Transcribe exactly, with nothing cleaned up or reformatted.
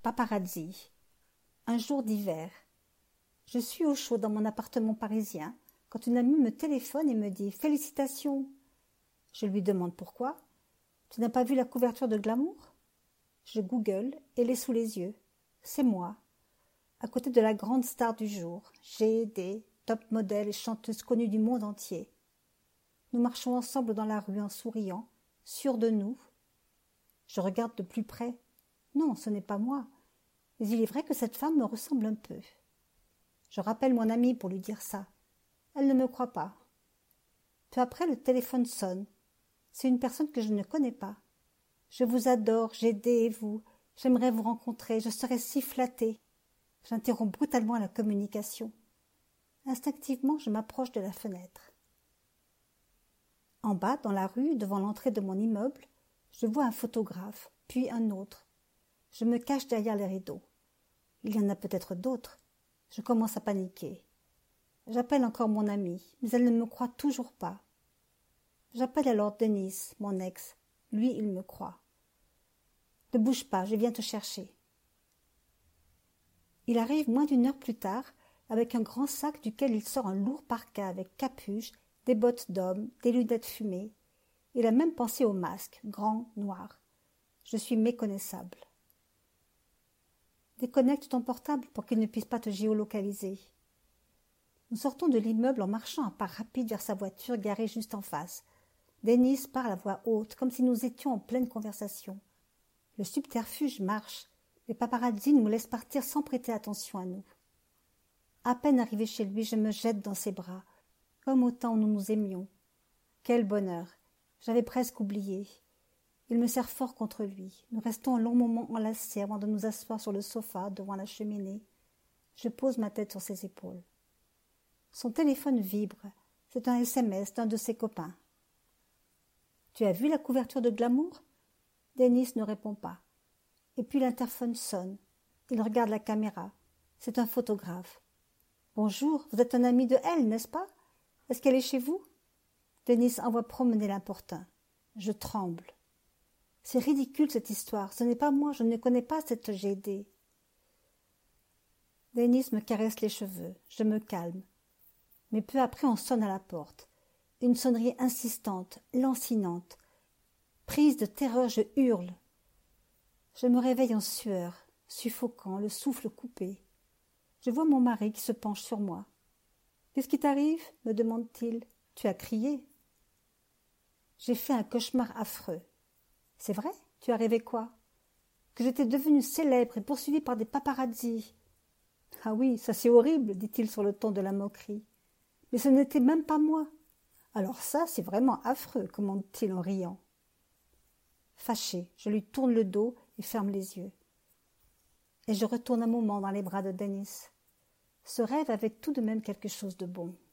Paparazzi. Un jour d'hiver. Je suis au chaud dans mon appartement parisien quand une amie me téléphone et me dit « Félicitations !» Je lui demande pourquoi. « Tu n'as pas vu la couverture de Glamour ?» Je google et l'ai sous les yeux. C'est moi, à côté de la grande star du jour, G D, top modèle et chanteuse connue du monde entier. Nous marchons ensemble dans la rue en souriant, sûrs de nous. Je regarde de plus près. Non, ce n'est pas moi. Mais il est vrai que cette femme me ressemble un peu. Je rappelle mon amie pour lui dire ça. Elle ne me croit pas. Peu après, le téléphone sonne. C'est une personne que je ne connais pas. Je vous adore, G D et vous. J'aimerais vous rencontrer, je serais si flattée. J'interromps brutalement la communication. Instinctivement, je m'approche de la fenêtre. En bas, dans la rue, devant l'entrée de mon immeuble, je vois un photographe, puis un autre. Je me cache derrière les rideaux. Il y en a peut-être d'autres. Je commence à paniquer. J'appelle encore mon amie, mais elle ne me croit toujours pas. J'appelle alors Denis, mon ex. Lui, il me croit. Ne bouge pas, je viens te chercher. Il arrive moins d'une heure plus tard, avec un grand sac duquel il sort un lourd parka avec capuche, des bottes d'homme, des lunettes fumées. Il a même pensé au masque, grand, noir. Je suis méconnaissable. Déconnecte ton portable pour qu'il ne puisse pas te géolocaliser. Nous sortons de l'immeuble en marchant à pas rapides vers sa voiture garée juste en face. Denis parle à voix haute, comme si nous étions en pleine conversation. Le subterfuge marche. Les paparazzi nous laissent partir sans prêter attention à nous. À peine arrivé chez lui, je me jette dans ses bras, comme au temps où nous nous aimions. Quel bonheur! J'avais presque oublié. Il me serre fort contre lui. Nous restons un long moment enlacés avant de nous asseoir sur le sofa devant la cheminée. Je pose ma tête sur ses épaules. Son téléphone vibre. C'est un S M S d'un de ses copains. « Tu as vu la couverture de Glamour ?» Denis ne répond pas. Et puis l'interphone sonne. Il regarde la caméra. C'est un photographe. « Bonjour, vous êtes un ami de elle, n'est-ce pas? Est-ce qu'elle est chez vous ?» Denis envoie promener l'importun. Je tremble. C'est ridicule cette histoire. Ce n'est pas moi, je ne connais pas cette G D. Denis me caresse les cheveux. Je me calme. Mais peu après, on sonne à la porte. Une sonnerie insistante, lancinante. Prise de terreur, je hurle. Je me réveille en sueur, suffocant, le souffle coupé. Je vois mon mari qui se penche sur moi. « Qu'est-ce qui t'arrive ?» me demande-t-il. « Tu as crié ?» J'ai fait un cauchemar affreux. « C'est vrai? Tu as rêvé quoi ?»« Que j'étais devenue célèbre et poursuivie par des paparazzis. »« Ah oui, ça c'est horrible, dit-il sur le ton de la moquerie. Mais ce n'était même pas moi. »« Alors ça, c'est vraiment affreux, commande-t-il en riant. » Fâché, je lui tourne le dos et ferme les yeux. Et je retourne un moment dans les bras de Denis. Ce rêve avait tout de même quelque chose de bon.